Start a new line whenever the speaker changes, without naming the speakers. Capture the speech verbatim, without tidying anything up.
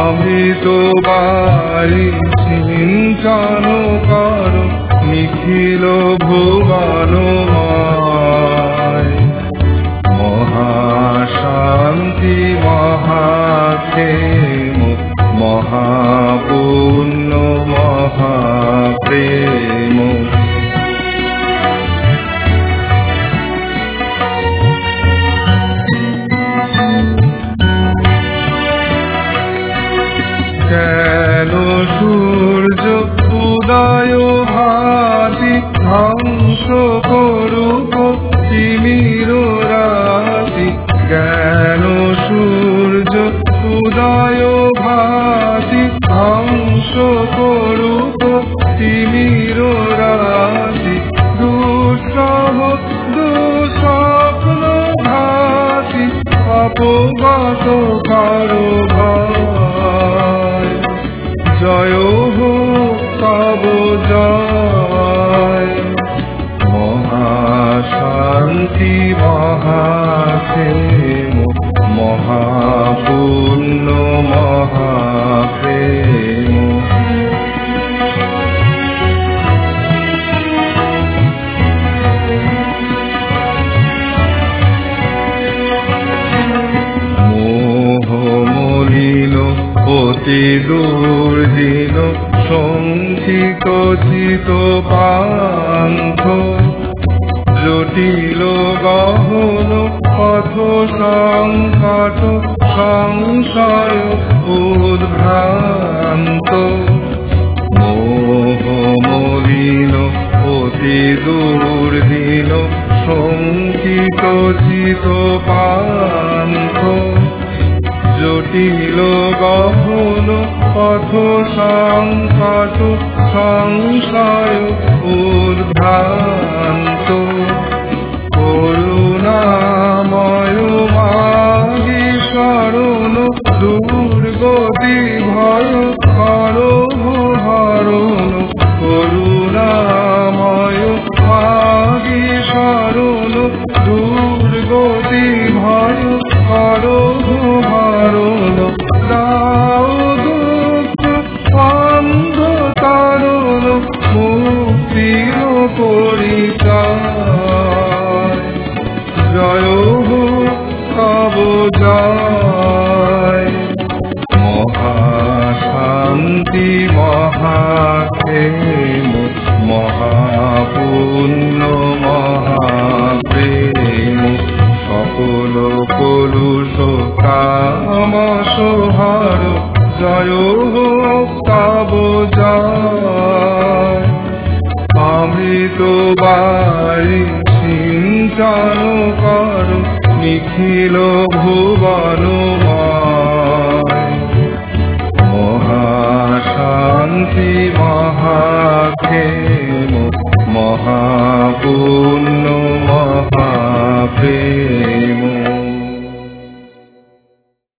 অমৃত বারি সিঞ্চন কর নিখিল ভুবনময়। মহাশান্তি মহাক্ষেম মহাপুণ্য মহাপ্রেম। কেন সূর্য উদয় ভাতি ধ্বংস করুক তিমির রাতি। কেন সূর্য উদয় ভাতি ধ্বংস করুক তিমির রাতি। দুঃসহ দুঃস্বপ্ন ঘাতি অপগত কারো ভয়। জয় হোক তব জয়। মহাশান্তি মহাক্ষেম মহাপুণ্য মহাপ্রেম। মোহ মলিন অতি দুর্দিন সঞ্চিত চিত পান্থ। জটিল গহন পথ সংকট সংশয় উদ্ভ্রান্ত। মোহ মলিন অতি দুর্দিন সঞ্চিত চিত পান্থ। জটিল গহন পথ সংকট সংশয় উদ্ভ্রান্ত। করুণাময় মাগি শরণ দুর্গতি ভয় কর